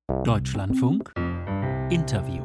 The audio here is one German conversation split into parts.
Deutschlandfunk Interview.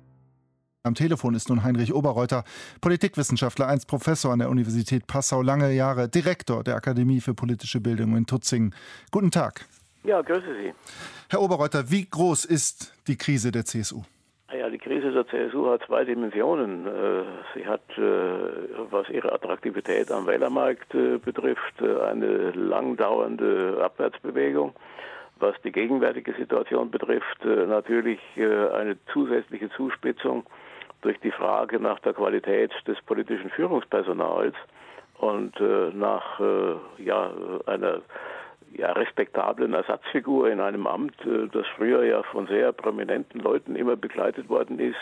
Am Telefon ist nun Heinrich Oberreuter, Politikwissenschaftler, einst Professor an der Universität Passau, lange Jahre Direktor der Akademie für politische Bildung in Tutzingen. Guten Tag. Ja, grüße Sie. Herr Oberreuter, wie groß ist die Krise der CSU? Ja, die Krise der CSU hat zwei Dimensionen. Sie hat, was ihre Attraktivität am Wählermarkt betrifft, eine lang dauernde Abwärtsbewegung. Was die gegenwärtige Situation betrifft, natürlich eine zusätzliche Zuspitzung durch die Frage nach der Qualität des politischen Führungspersonals und nach einer respektablen Ersatzfigur in einem Amt, das früher ja von sehr prominenten Leuten immer begleitet worden ist.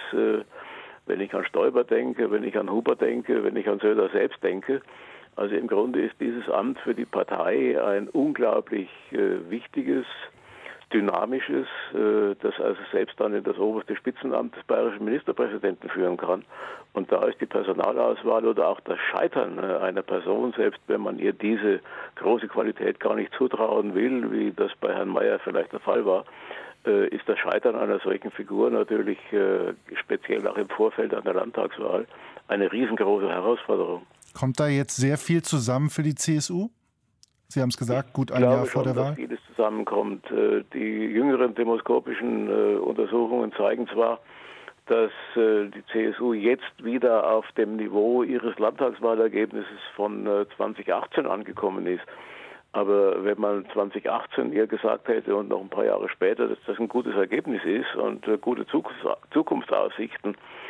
Wenn ich an Stoiber denke, wenn ich an Huber denke, wenn ich an Söder selbst denke. Also im Grunde ist dieses Amt für die Partei ein unglaublich wichtiges, dynamisches, das also selbst dann in das oberste Spitzenamt des bayerischen Ministerpräsidenten führen kann. Und da ist die Personalauswahl oder auch das Scheitern einer Person, selbst wenn man ihr diese große Qualität gar nicht zutrauen will, wie das bei Herrn Mayer vielleicht der Fall war, ist das Scheitern einer solchen Figur natürlich speziell auch im Vorfeld einer Landtagswahl eine riesengroße Herausforderung. Kommt da jetzt sehr viel zusammen für die CSU? Sie haben es gesagt, gut ein Jahr vor der Wahl. Ich glaube schon, dass vieles zusammenkommt. Die jüngeren demoskopischen Untersuchungen zeigen zwar, dass die CSU jetzt wieder auf dem Niveau ihres Landtagswahlergebnisses von 2018 angekommen ist. Aber wenn man 2018 ihr gesagt hätte und noch ein paar Jahre später, dass das ein gutes Ergebnis ist und gute Zukunftsaussichten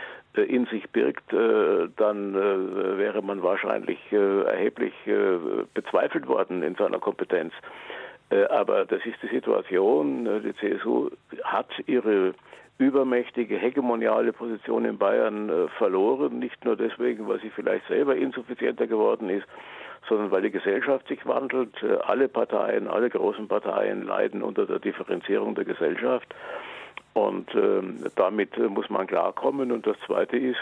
in sich birgt, dann wäre man wahrscheinlich erheblich bezweifelt worden in seiner Kompetenz. Aber das ist die Situation. Die CSU hat ihre übermächtige, hegemoniale Position in Bayern verloren. Nicht nur deswegen, weil sie vielleicht selber insuffizienter geworden ist, sondern weil die Gesellschaft sich wandelt. Alle Parteien, alle großen Parteien leiden unter der Differenzierung der Gesellschaft. Und damit muss man klarkommen. Und das Zweite ist,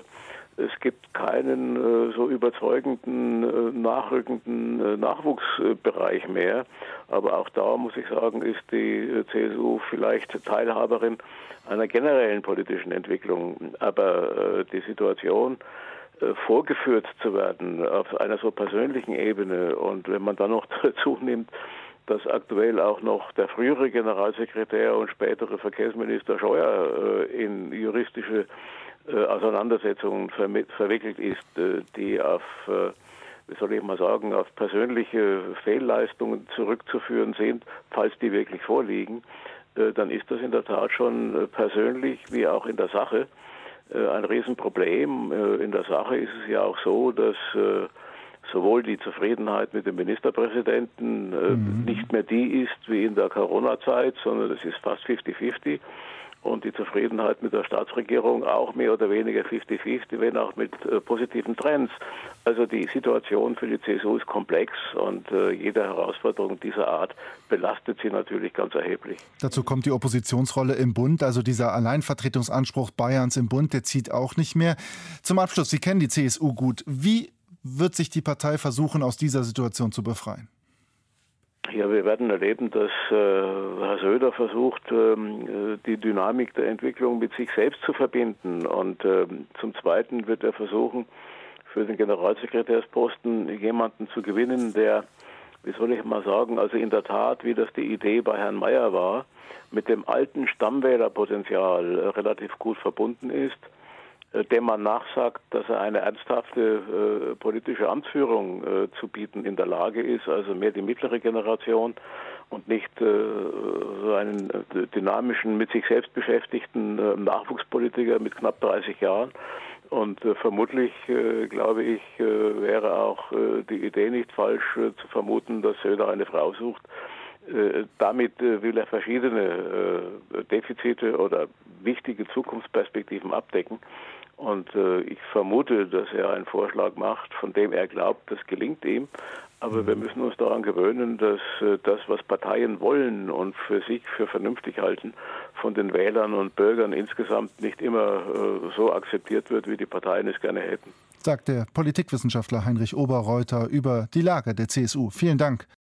es gibt keinen so überzeugenden, nachrückenden Nachwuchsbereich mehr. Aber auch da, muss ich sagen, ist die CSU vielleicht Teilhaberin einer generellen politischen Entwicklung. Aber die Situation, vorgeführt zu werden auf einer so persönlichen Ebene, und wenn man dann noch dazu nimmt, dass aktuell auch noch der frühere Generalsekretär und spätere Verkehrsminister Scheuer in juristische Auseinandersetzungen verwickelt ist, die auf, wie soll ich mal sagen, auf persönliche Fehlleistungen zurückzuführen sind, falls die wirklich vorliegen, dann ist das in der Tat schon persönlich wie auch in der Sache ein Riesenproblem. In der Sache ist es ja auch so, dass sowohl die Zufriedenheit mit dem Ministerpräsidenten nicht mehr die ist wie in der Corona-Zeit, sondern es ist fast 50-50. Und die Zufriedenheit mit der Staatsregierung auch mehr oder weniger 50-50, wenn auch mit positiven Trends. Also die Situation für die CSU ist komplex und jede Herausforderung dieser Art belastet sie natürlich ganz erheblich. Dazu kommt die Oppositionsrolle im Bund, also dieser Alleinvertretungsanspruch Bayerns im Bund, der zieht auch nicht mehr. Zum Abschluss, Sie kennen die CSU gut. Wie wird sich die Partei versuchen, aus dieser Situation zu befreien? Ja, wir werden erleben, dass Herr Söder versucht, die Dynamik der Entwicklung mit sich selbst zu verbinden. Und zum Zweiten wird er versuchen, für den Generalsekretärsposten jemanden zu gewinnen, der, wie soll ich mal sagen, also in der Tat, wie das die Idee bei Herrn Mayer war, mit dem alten Stammwählerpotenzial relativ gut verbunden ist, dem man nachsagt, dass er eine ernsthafte politische Amtsführung zu bieten in der Lage ist, also mehr die mittlere Generation und nicht so einen dynamischen, mit sich selbst beschäftigten Nachwuchspolitiker mit knapp 30 Jahren. Und vermutlich, glaube ich, wäre auch die Idee nicht falsch zu vermuten, dass Söder eine Frau sucht. Damit will er verschiedene Defizite oder wichtige Zukunftsperspektiven abdecken. Und ich vermute, dass er einen Vorschlag macht, von dem er glaubt, das gelingt ihm. Aber wir müssen uns daran gewöhnen, dass das, was Parteien wollen und für sich für vernünftig halten, von den Wählern und Bürgern insgesamt nicht immer so akzeptiert wird, wie die Parteien es gerne hätten. Sagt der Politikwissenschaftler Heinrich Oberreuter über die Lage der CSU. Vielen Dank.